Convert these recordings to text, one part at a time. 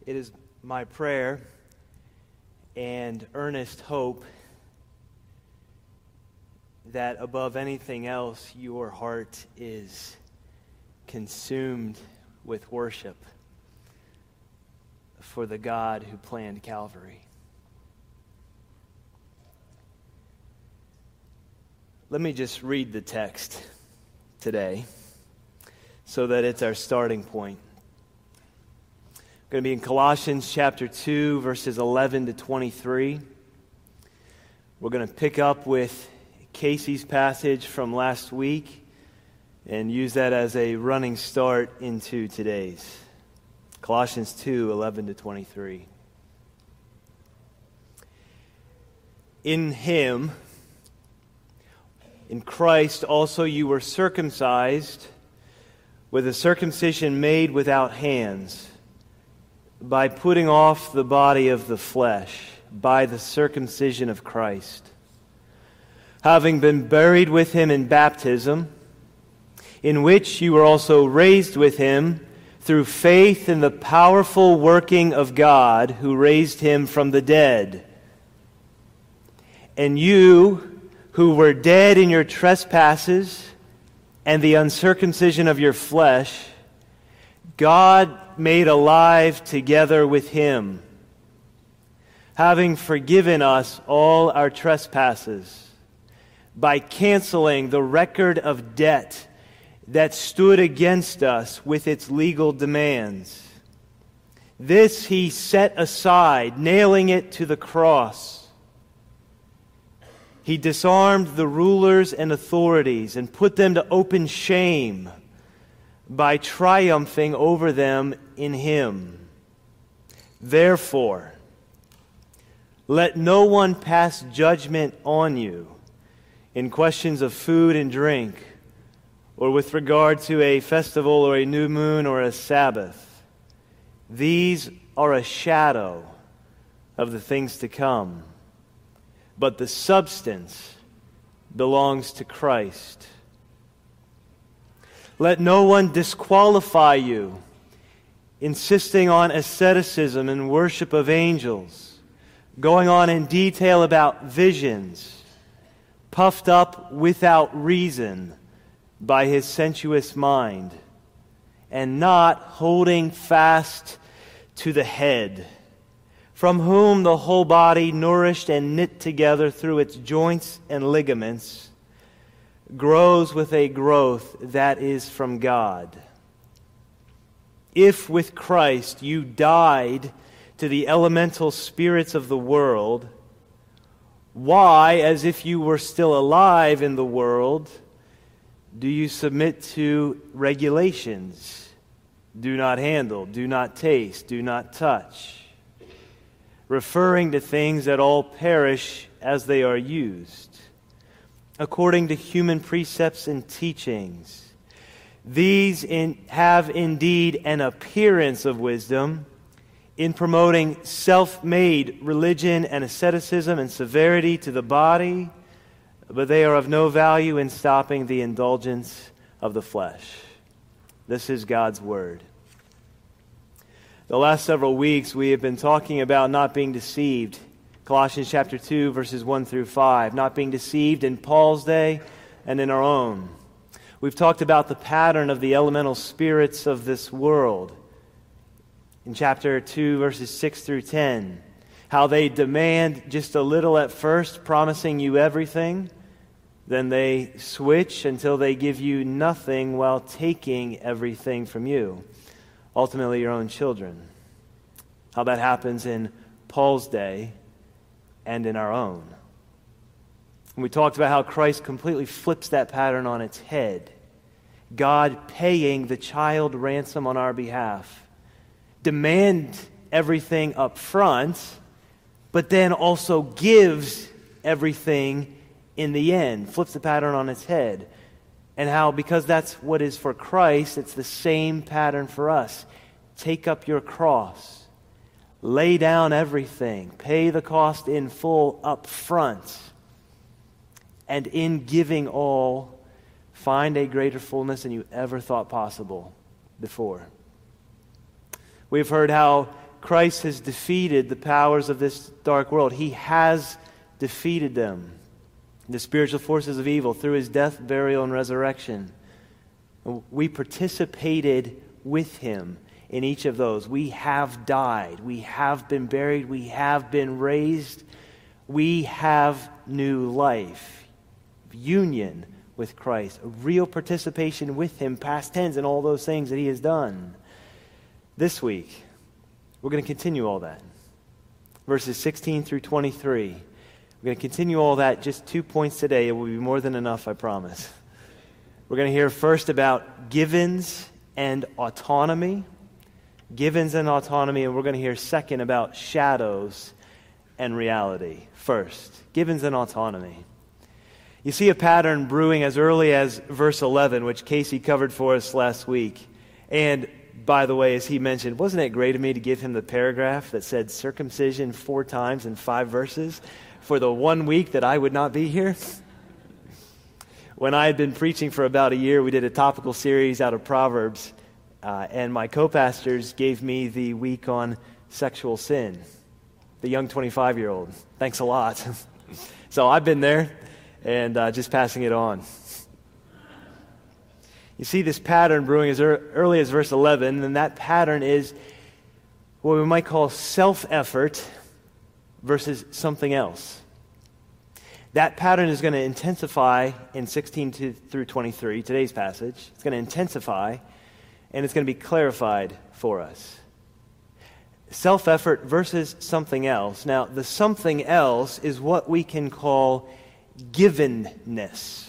It is my prayer and earnest hope that above anything else, your heart is consumed with worship for the God who planned Calvary. Let me just read the text today so that it's our starting point. We're going to be in Colossians chapter 2, verses 11 to 23. We're going to pick up with Casey's passage from last week and use that as a running start into today's. Colossians 2, 11 to 23. In Him, in Christ also you were circumcised with a circumcision made without hands, by putting off the body of the flesh, by the circumcision of Christ, having been buried with Him in baptism, in which you were also raised with Him through faith in the powerful working of God who raised Him from the dead. And you, who were dead in your trespasses and the uncircumcision of your flesh, God made alive together with Him, having forgiven us all our trespasses, by canceling the record of debt that stood against us with its legal demands. This He set aside, nailing it to the cross. He disarmed the rulers and authorities and put them to open shame by triumphing over them in Him. Therefore, let no one pass judgment on you in questions of food and drink, or with regard to a festival or a new moon or a Sabbath. These are a shadow of the things to come, but the substance belongs to Christ. Let no one disqualify you, insisting on asceticism and worship of angels, going on in detail about visions, puffed up without reason by his sensuous mind, and not holding fast to the head, from whom the whole body, nourished and knit together through its joints and ligaments, grows with a growth that is from God. If with Christ you died to the elemental spirits of the world, why, as if you were still alive in the world, do you submit to regulations? Do not handle, do not taste, do not touch, referring to things that all perish as they are used, according to human precepts and teachings. These have indeed an appearance of wisdom in promoting self-made religion and asceticism and severity to the body, but they are of no value in stopping the indulgence of the flesh. This is God's Word. The last several weeks we have been talking about not being deceived. Colossians chapter 2, verses 1 through 5. Not being deceived in Paul's day and in our own. We've talked about the pattern of the elemental spirits of this world. In chapter 2, verses 6 through 10. How they demand just a little at first, promising you everything. Then they switch until they give you nothing while taking everything from you. Ultimately, your own children. How that happens in Paul's day and in our own. And we talked about how Christ completely flips that pattern on its head. God paying the child ransom on our behalf. Demand everything up front, but then also gives everything in the end. Flips the pattern on its head. And how, because that's what is for Christ, it's the same pattern for us. Take up your cross. Lay down everything. Pay the cost in full up front. And in giving all, find a greater fullness than you ever thought possible before. We've heard how Christ has defeated the powers of this dark world. He has defeated them, the spiritual forces of evil, through his death, burial, and resurrection. We participated with him in each of those. We have died. We have been buried. We have been raised. We have new life, union with Christ, a real participation with him, past tense, in all those things that he has done. This week, we're going to continue all that. Verses 16 through 23. We're going to continue all that, just 2 points today. It will be more than enough, I promise. We're going to hear first about givens and autonomy. Givens and autonomy, and we're going to hear second about shadows and reality. First, givens and autonomy. You see a pattern brewing as early as verse 11, which Casey covered for us last week. And by the way, as he mentioned, wasn't it great of me to give him the paragraph that said circumcision 4 times in 5 verses for the 1 week that I would not be here? When I had been preaching for about a year, we did a topical series out of Proverbs, and my co-pastors gave me the week on sexual sin, the young 25-year-old. Thanks a lot. So I've been there, and just passing it on. You see this pattern brewing as early as verse 11, and that pattern is what we might call self-effort versus something else. That pattern is going to intensify in 16 through 23, today's passage. It's going to intensify, and it's going to be clarified for us. Self-effort versus something else. Now, the something else is what we can call givenness.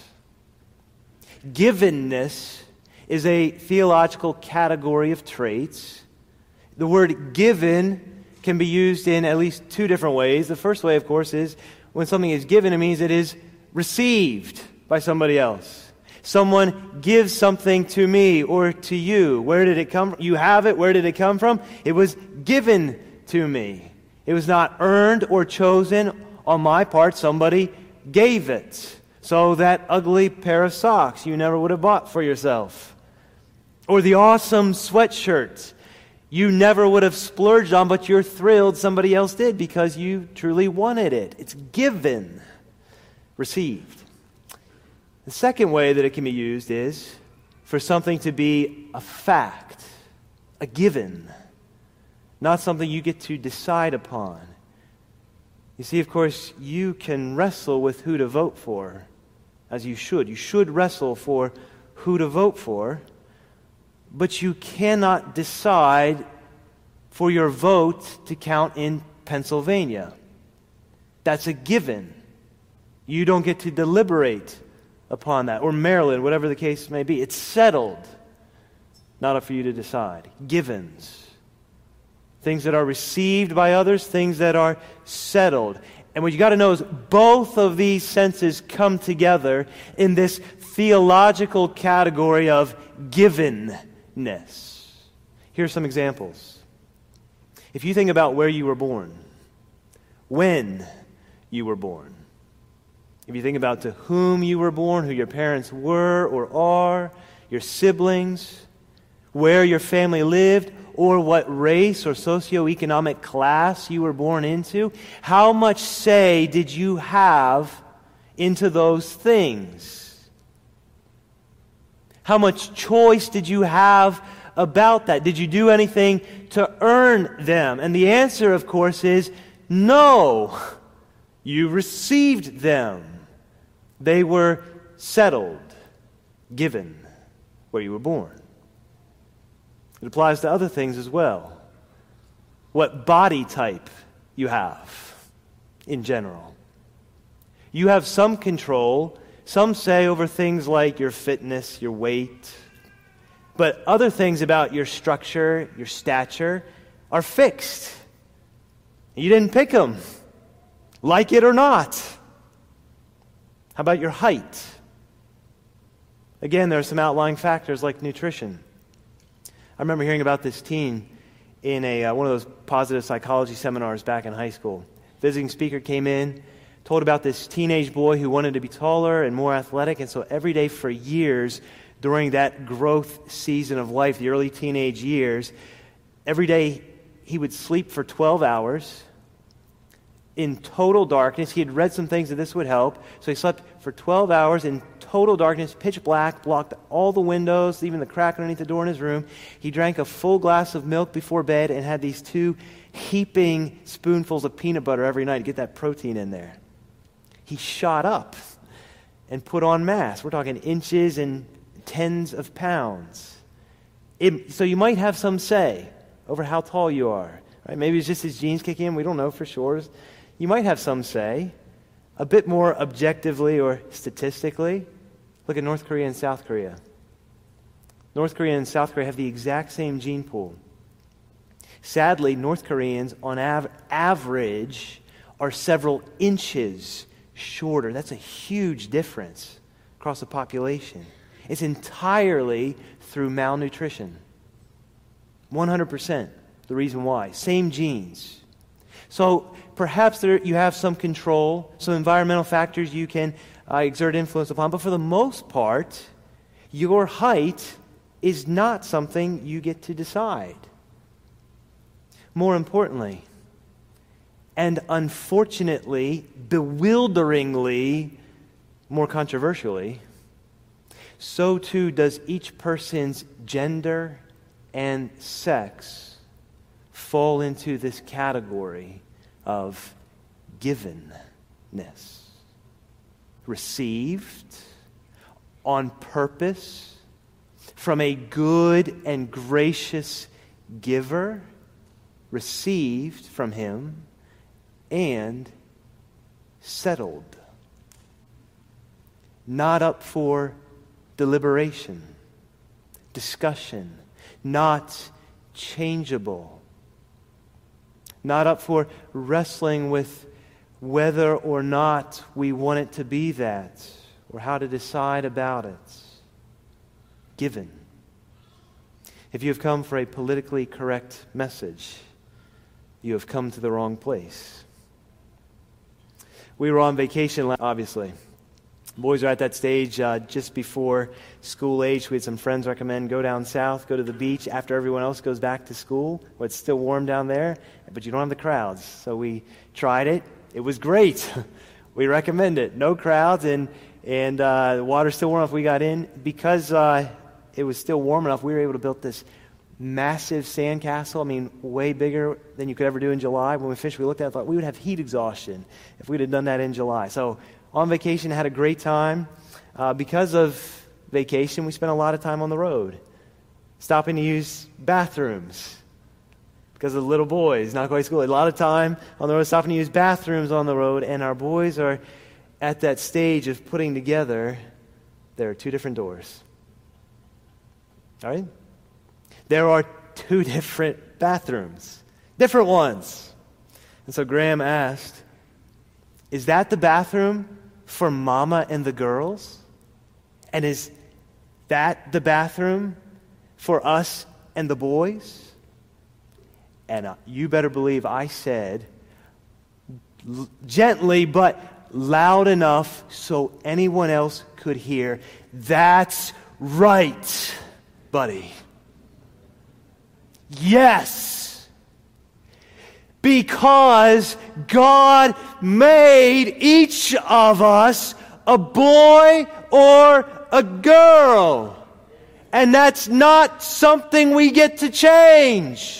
Givenness is a theological category of traits. The word given can be used in at least 2 different ways. The first way, of course, is when something is given, it means it is received by somebody else. Someone gives something to me or to you. Where did it come from? You have it. Where did it come from? It was given to me. It was not earned or chosen on my part. Somebody gave it. So that ugly pair of socks you never would have bought for yourself. Or the awesome sweatshirt you never would have splurged on, but you're thrilled somebody else did because you truly wanted it. It's given, received. The second way that it can be used is for something to be a fact, a given, not something you get to decide upon. You see, of course, you can wrestle with who to vote for, as you should. You should wrestle for who to vote for, but you cannot decide for your vote to count in Pennsylvania. That's a given. You don't get to deliberate upon that. Or Maryland, whatever the case may be. It's settled. Not up for you to decide. Givens. Things that are received by others, things that are settled. And what you got to know is both of these senses come together in this theological category of givenness. Here are some examples. If you think about where you were born, when you were born, if you think about to whom you were born, who your parents were or are, your siblings, where your family lived, or what race or socioeconomic class you were born into, how much say did you have into those things? How much choice did you have about that? Did you do anything to earn them? And the answer, of course, is no. You received them. They were settled, given where you were born. It applies to other things as well. What body type you have in general. You have some control, some say, over things like your fitness, your weight. But other things about your structure, your stature, are fixed. You didn't pick them, like it or not. How about your height? Again, there are some outlying factors like nutrition. I remember hearing about this teen in one of those positive psychology seminars back in high school. Visiting speaker came in, told about this teenage boy who wanted to be taller and more athletic, and so every day for years during that growth season of life, the early teenage years, every day he would sleep for 12 hours in total darkness. He had read some things that this would help. So he slept for 12 hours in total darkness, pitch black, blocked all the windows, even the crack underneath the door in his room. He drank a full glass of milk before bed and had these 2 heaping spoonfuls of peanut butter every night to get that protein in there. He shot up and put on mass. We're talking inches and tens of pounds. So you might have some say over how tall you are. Right? Maybe it's just his genes kicking in. We don't know for sure. You might have some say. A bit more objectively or statistically, look at North Korea and South Korea. North Korea and South Korea have the exact same gene pool. Sadly, North Koreans, on average, are several inches shorter. That's a huge difference across the population. It's entirely through malnutrition. 100% the reason why. Same genes. So perhaps you have some control, some environmental factors you can exert influence upon, but for the most part, your height is not something you get to decide. More importantly, and unfortunately, bewilderingly, more controversially, so too does each person's gender and sex fall into this category of givenness. Received on purpose from a good and gracious giver, received from him, and settled. Not up for deliberation, discussion, not changeable. Not up for wrestling with whether or not we want it to be that, or how to decide about it. Given. If you have come for a politically correct message, you have come to the wrong place. We were on vacation, obviously. Boys are at that stage just before school age. We had some friends recommend go down south, go to the beach after everyone else goes back to school. Well, it's still warm down there, but you don't have the crowds. So we tried it. It was great. We recommend it. No crowds, and the water's still warm enough. We got in. Because it was still warm enough, we were able to build this massive sandcastle. I mean, way bigger than you could ever do in July. When we fished, we looked at it and thought we would have heat exhaustion if we'd have done that in July. So on vacation, had a great time. Because of vacation, we spent a lot of time on the road, stopping to use bathrooms. Because of the little boys, not quite school. A lot of time on the road, stopping to use bathrooms on the road, and our boys are at that stage of putting together, there are 2 different doors. All right? There are 2 different bathrooms, different ones. And so Graham asked, is that the bathroom for Mama and the girls? And is that the bathroom for us and the boys? And you better believe I said, gently but loud enough so anyone else could hear, that's right, buddy. Yes. Because God made each of us a boy or a girl. And that's not something we get to change.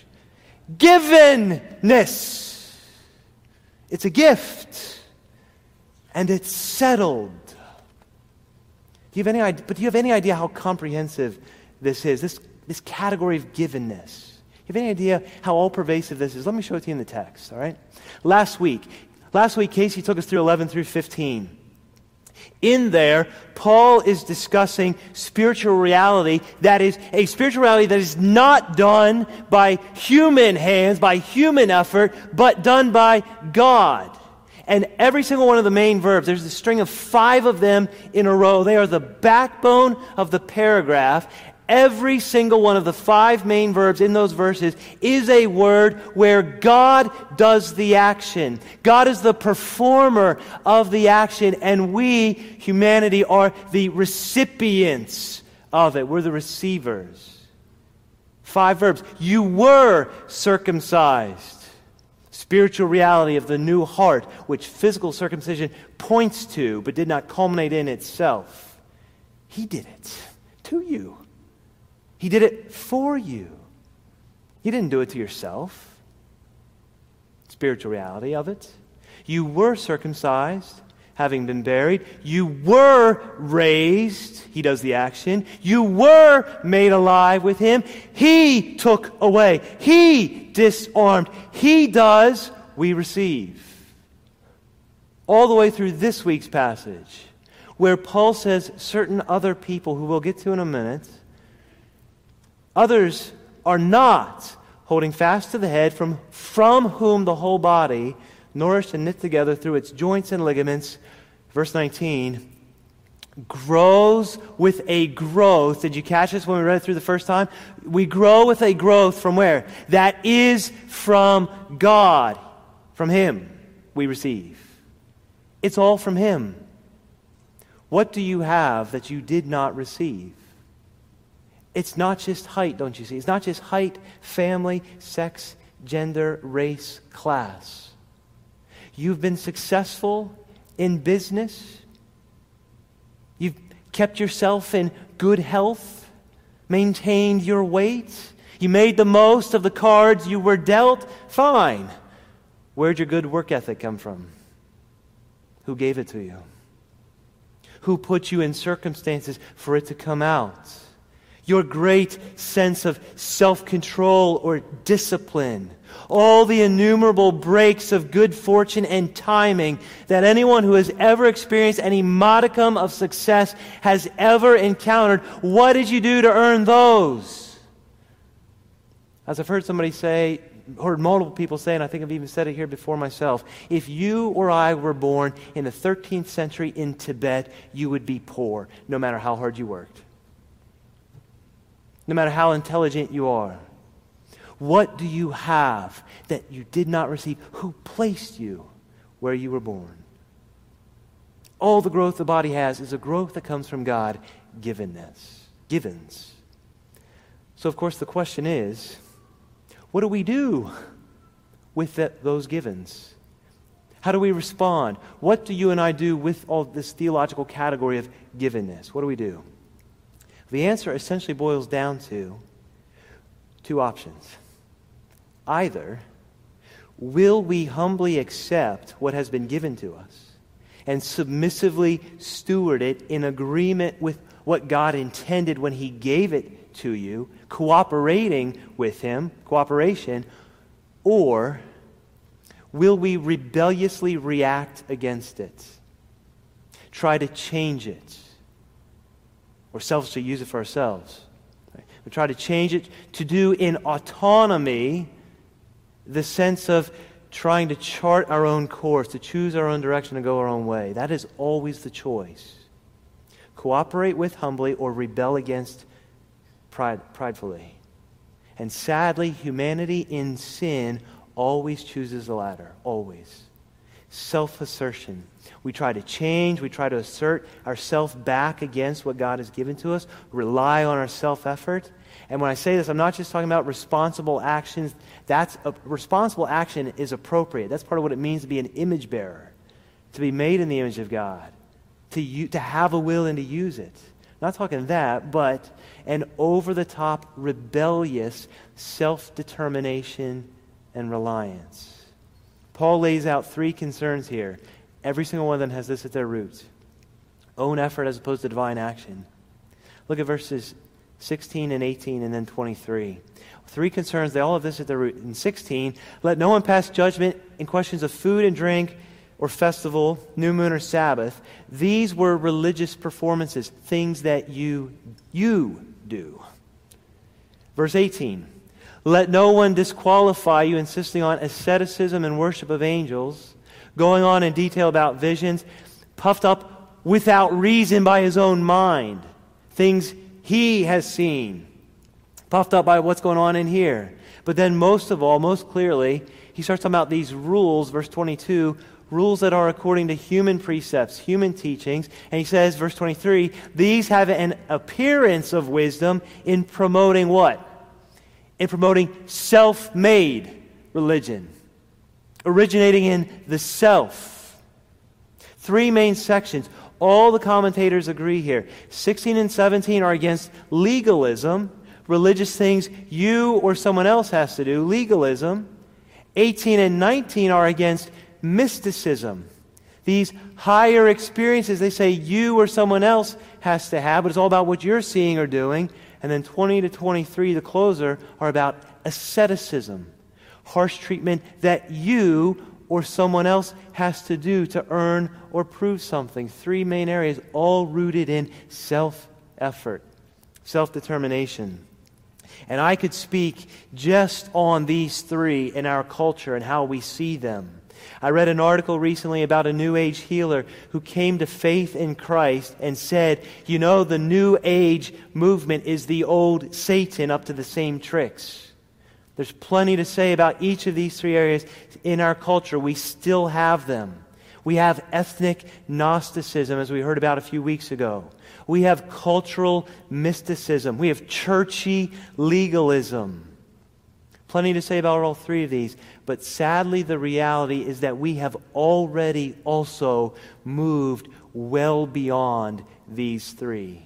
Givenness. It's a gift. And it's settled. Do you have any idea how comprehensive this is? This category of givenness. You have any idea how all-pervasive this is? Let me show it to you in the text, all right? Last week, Casey took us through 11 through 15. In there, Paul is discussing spiritual reality that is a spiritual reality that is not done by human hands, by human effort, but done by God. And every single one of the main verbs, there's a string of 5 of them in a row. They are the backbone of the paragraph. Every single one of the 5 main verbs in those verses is a word where God does the action. God is the performer of the action, and we, humanity, are the recipients of it. We're the receivers. 5 verbs. You were circumcised. Spiritual reality of the new heart, which physical circumcision points to, but did not culminate in itself. He did it to you. He did it for you. You didn't do it to yourself. Spiritual reality of it. You were circumcised, having been buried. You were raised. He does the action. You were made alive with Him. He took away. He disarmed. He does, we receive. All the way through this week's passage, where Paul says certain other people, who we'll get to in a minute, others are not holding fast to the head, from whom the whole body, nourished and knit together through its joints and ligaments, verse 19, grows with a growth. Did you catch this when we read it through the first time? We grow with a growth from where? That is from God. From Him we receive. It's all from Him. What do you have that you did not receive? It's not just height, don't you see? It's not just height, family, sex, gender, race, class. You've been successful in business. You've kept yourself in good health, maintained your weight. You made the most of the cards you were dealt. Fine. Where'd your good work ethic come from? Who gave it to you? Who put you in circumstances for it to come out? Your great sense of self-control or discipline. All the innumerable breaks of good fortune and timing that anyone who has ever experienced any modicum of success has ever encountered. What did you do to earn those? As I've heard multiple people say, and I think I've even said it here before myself, if you or I were born in the 13th century in Tibet, you would be poor, no matter how hard you worked. No matter how intelligent you are. What do you have that you did not receive? Who placed you where you were born? All the growth the body has is a growth that comes from God, givens. So, of course, the question is, what do we do with those givens? How do we respond? What do you and I do with all this theological category of givenness? What do we do? The answer essentially boils down to 2 options. Either, will we humbly accept what has been given to us and submissively steward it in agreement with what God intended when He gave it to you, cooperating with Him, cooperation, or will we rebelliously react against it, try to change it, or selfishly use it for ourselves? We try to change it to do in autonomy the sense of trying to chart our own course, to choose our own direction and go our own way. That is always the choice. Cooperate with humbly or rebel against pridefully. And sadly, humanity in sin always chooses the latter. Always. Self-assertion. We try to change, we try to assert ourselves back against what God has given to us, rely on our self-effort. And when I say this, I'm not just talking about responsible actions. Responsible action is appropriate. That's part of what it means to be an image bearer, to be made in the image of God, to have a will and to use it. Not talking that, but an over-the-top, rebellious self-determination and reliance. Paul lays out 3 concerns here. Every single one of them has this at their roots. Own effort as opposed to divine action. Look at verses 16 and 18 and then 23. 3 concerns, they all have this at their root. In 16, let no one pass judgment in questions of food and drink or festival, new moon or Sabbath. These were religious performances, things that you do. Verse 18, let no one disqualify you, insisting on asceticism and worship of angels, going on in detail about visions, puffed up without reason by his own mind, things he has seen, puffed up by what's going on in here. But then most of all, most clearly, he starts talking about these rules, verse 22, rules that are according to human precepts, human teachings. And he says, verse 23, these have an appearance of wisdom in promoting what? in promoting self-made religion, originating in the self. 3 main sections. All the commentators agree here. 16 and 17 are against legalism, religious things you or someone else has to do, legalism. 18 and 19 are against mysticism. These higher experiences, they say you or someone else has to have, but it's all about what you're seeing or doing. And then 20 to 23, the closer, are about asceticism, harsh treatment that you or someone else has to do to earn or prove something. 3 main areas, all rooted in self-effort, self-determination. And I could speak just on these 3 in our culture and how we see them. I read an article recently about a New Age healer who came to faith in Christ and said, you know, the New Age movement is the old Satan up to the same tricks. There's plenty to say about each of these 3 areas in our culture. We still have them. We have ethnic Gnosticism, as we heard about a few weeks ago. We have cultural mysticism. We have churchy legalism. Plenty to say about all 3 of these. But sadly, the reality is that we have already also moved well beyond these 3.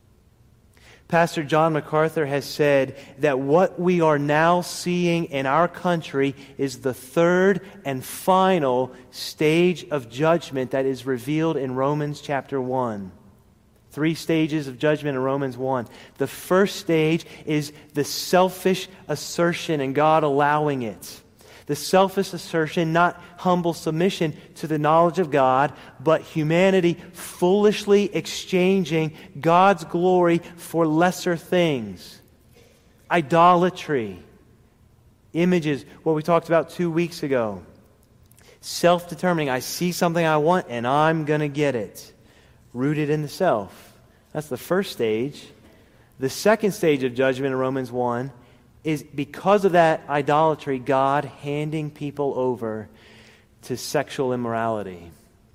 Pastor John MacArthur has said that what we are now seeing in our country is the 3rd and final stage of judgment that is revealed in Romans chapter 1. 3 stages of judgment in Romans 1. The first stage is the selfish assertion and God allowing it. The selfish assertion, not humble submission to the knowledge of God, but humanity foolishly exchanging God's glory for lesser things. Idolatry. Images, what we talked about 2 weeks ago. Self-determining, I see something I want and I'm going to get it. Rooted in the self. That's the first stage. The second stage of judgment in Romans 1 is because of that idolatry, God handing people over to sexual immorality,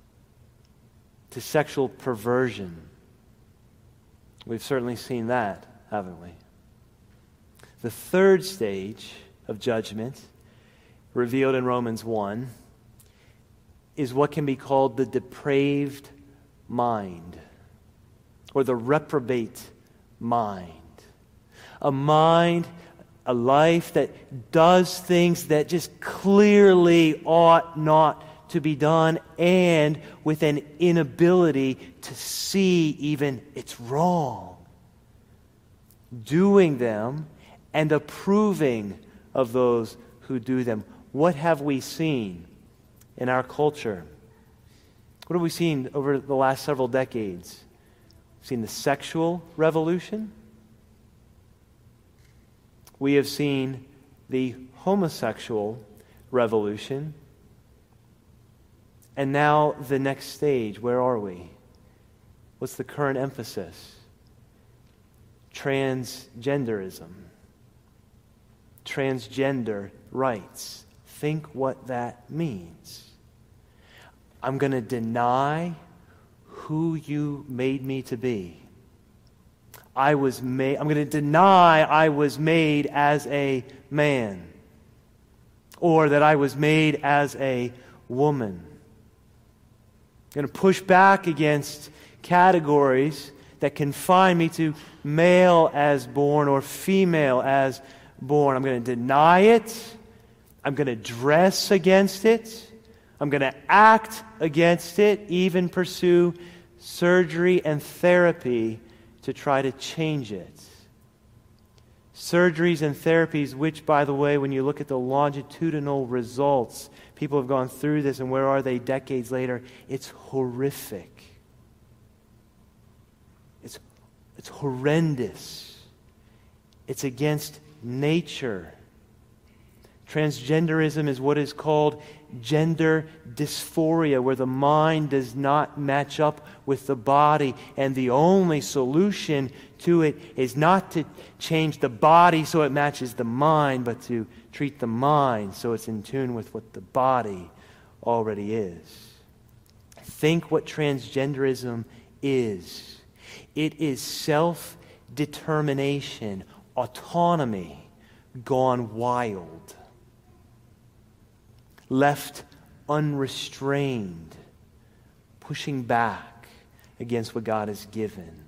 to sexual perversion. We've certainly seen that, haven't we? The third stage of judgment, revealed in Romans 1, is what can be called the depraved mind, or the reprobate mind. A life that does things that just clearly ought not to be done, and with an inability to see even it's wrong. Doing them and approving of those who do them. What have we seen in our culture? What have we seen over the last several decades? We've seen the sexual revolution. We have seen the homosexual revolution. And now the next stage, where are we? What's the current emphasis? Transgenderism. Transgender rights. Think what that means. I'm going to deny who you made me to be. I'm going to deny I was made as a man, or that I was made as a woman. I'm going to push back against categories that confine me to male as born or female as born. I'm going to deny it. I'm going to dress against it. I'm going to act against it, even pursue surgery and therapy to try to change it. Surgeries and therapies, which, by the way, when you look at the longitudinal results, people have gone through this, and where are they decades later? It's horrific. It's horrendous. It's against nature. Transgenderism is what is called gender dysphoria, where the mind does not match up with the body, and the only solution to it is not to change the body so it matches the mind, but to treat the mind so it's in tune with what the body already is. Think what transgenderism is. It is self-determination, autonomy gone wild, left unrestrained, pushing back against what God has given.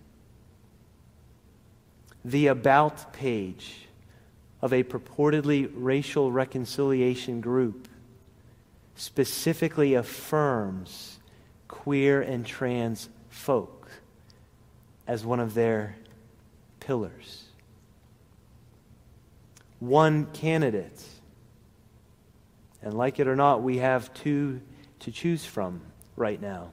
The about page of a purportedly racial reconciliation group specifically affirms queer and trans folk as one of their pillars. One candidate, and like it or not, we have two to choose from right now.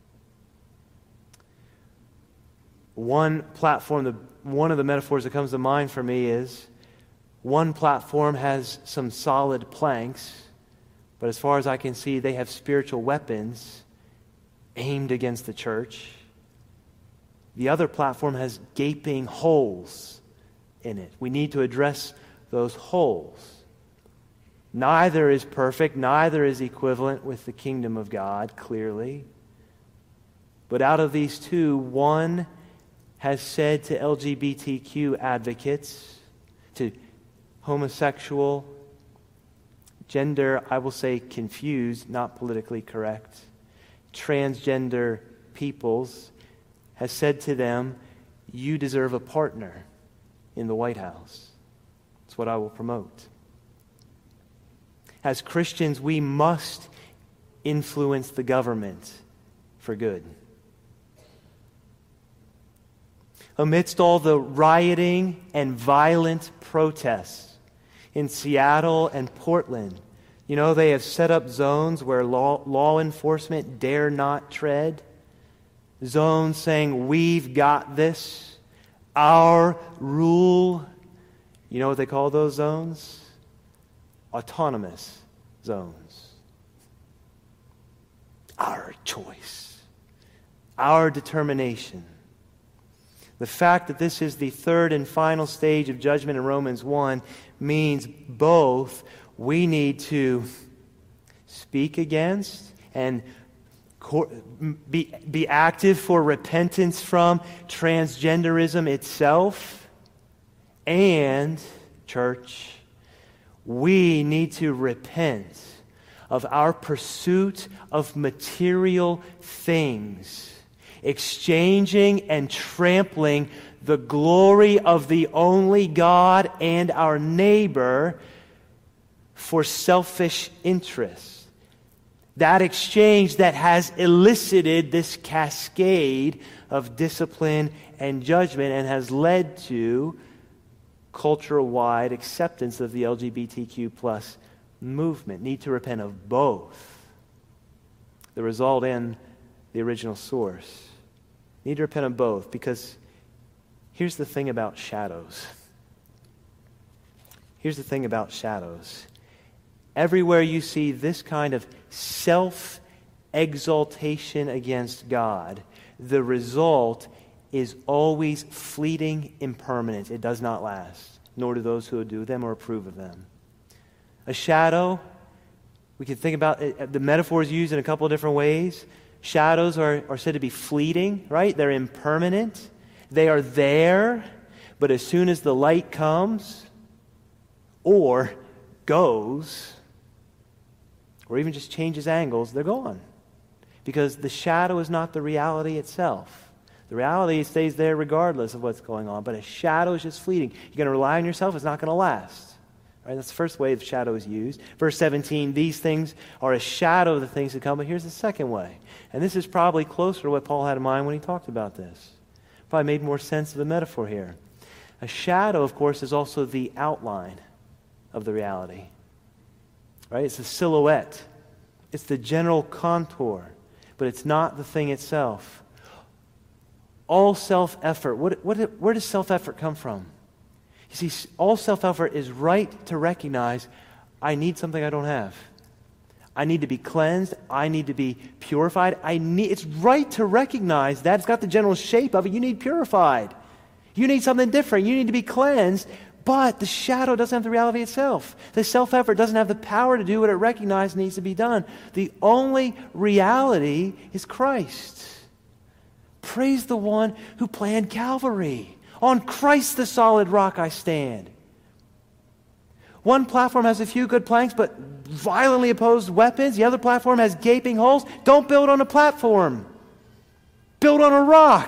One platform, one of the metaphors that comes to mind for me is one platform has some solid planks, but as far as I can see, they have spiritual weapons aimed against the church. The other platform has gaping holes in it. We need to address those holes. Neither is perfect, neither is equivalent with the kingdom of God, clearly. But out of these two, one has said to LGBTQ advocates, to homosexual, gender, I will say confused, not politically correct, transgender peoples, has said to them, you deserve a partner in the White House. That's what I will promote. As Christians, we must influence the government for good. Amidst all the rioting and violent protests in Seattle and Portland, you know, they have set up zones where law enforcement dare not tread. Zones saying, we've got this, our rule. You know what they call those zones? Autonomous zones. Our choice, our determination. The fact that this is the third and final stage of judgment in Romans 1 means both we need to speak against and be active for repentance from transgenderism itself, and, church, we need to repent of our pursuit of material things, exchanging and trampling the glory of the only God and our neighbor for selfish interests. That exchange that has elicited this cascade of discipline and judgment and has led to culture-wide acceptance of the LGBTQ plus movement. Need to repent of both the result and the original source. Need to repent of both, because here's the thing about shadows. Here's the thing about shadows. Everywhere you see this kind of self-exaltation against God, the result is always fleeting impermanence. It does not last, nor do those who do them or approve of them. A shadow, we can think about it, the metaphor is used in a couple of different ways. Shadows are said to be fleeting, right? They're impermanent. They are there, but as soon as the light comes or goes, or even just changes angles, they're gone. Because the shadow is not the reality itself. The reality stays there regardless of what's going on, but a shadow is just fleeting. You're going to rely on yourself, it's not going to last. Right? That's the first way the shadow is used. Verse 17, these things are a shadow of the things to come, but here's the second way. And this is probably closer to what Paul had in mind when he talked about this. Probably made more sense of the metaphor here. A shadow, of course, is also the outline of the reality. Right? It's a silhouette. It's the general contour, but it's not the thing itself. All self-effort, where does self-effort come from? You see, all self-effort is right to recognize, I need something I don't have. I need to be cleansed. I need to be purified. It's right to recognize that. It's got the general shape of it. You need purified. You need something different. You need to be cleansed. But the shadow doesn't have the reality itself. The self-effort doesn't have the power to do what it recognizes needs to be done. The only reality is Christ. Praise the one who planned Calvary. On Christ the solid rock I stand. One platform has a few good planks, but violently opposed weapons. The other platform has gaping holes. Don't build on a platform. Build on a rock.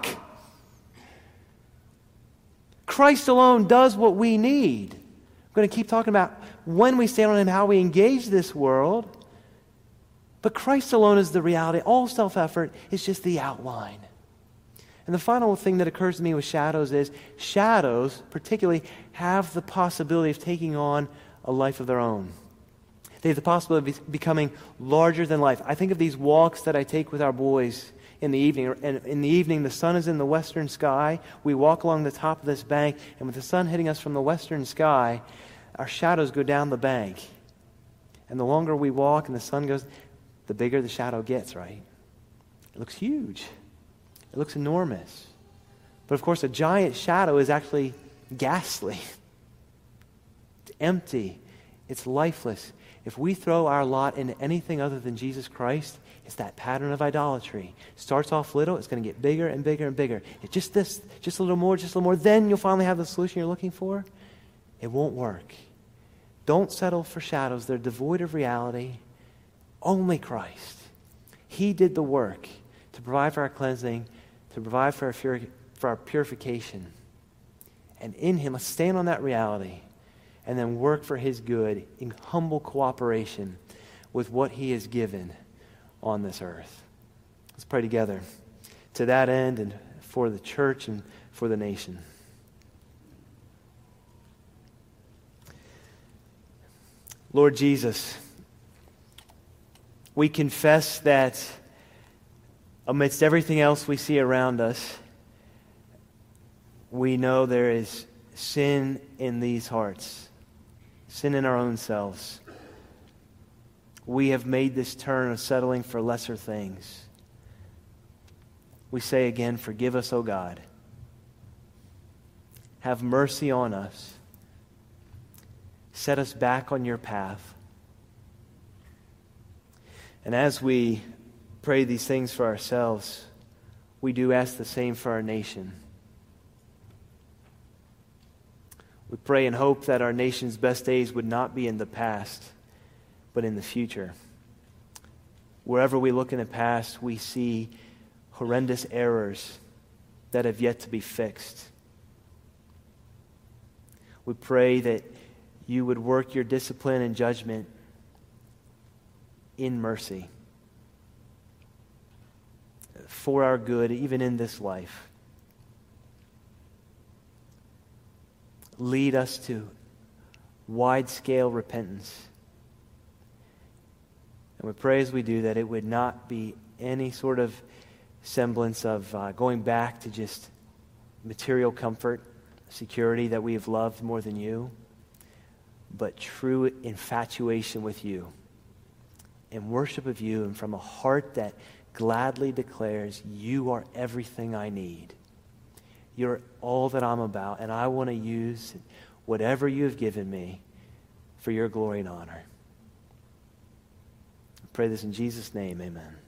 Christ alone does what we need. I'm going to keep talking about when we stand on Him, how we engage this world. But Christ alone is the reality. All self-effort is just the outline. And the final thing that occurs to me with shadows is shadows, particularly, have the possibility of taking on a life of their own. They have the possibility of becoming larger than life. I think of these walks that I take with our boys in the evening. And in the evening, the sun is in the western sky. We walk along the top of this bank, and with the sun hitting us from the western sky, our shadows go down the bank. And the longer we walk and the sun goes, the bigger the shadow gets, right? It looks huge. It looks enormous. But of course, a giant shadow is actually ghastly. It's empty. It's lifeless. If we throw our lot into anything other than Jesus Christ, it's that pattern of idolatry. It starts off little, it's going to get bigger and bigger and bigger. It's just this, just a little more, then you'll finally have the solution you're looking for. It won't work. Don't settle for shadows. They're devoid of reality. Only Christ. He did the work to provide for our cleansing, to provide for our purification. And in Him, let's stand on that reality and then work for His good in humble cooperation with what He has given on this earth. Let's pray together to that end and for the church and for the nation. Lord Jesus, we confess that amidst everything else we see around us, we know there is sin in these hearts, sin in our own selves. We have made this turn of settling for lesser things. We say again, forgive us, O God. Have mercy on us. Set us back on your path. And as we pray these things for ourselves, we do ask the same for our nation. We pray and hope that our nation's best days would not be in the past, but in the future. Wherever we look in the past, we see horrendous errors that have yet to be fixed. We pray that you would work your discipline and judgment in mercy for our good, even in this life. Lead us to wide-scale repentance. And we pray as we do that it would not be any sort of semblance of going back to just material comfort, security that we have loved more than you, but true infatuation with you and worship of you, and from a heart that gladly declares, you are everything I need. You're all that I'm about, and I want to use whatever you have given me for your glory and honor. I pray this in Jesus' name, amen.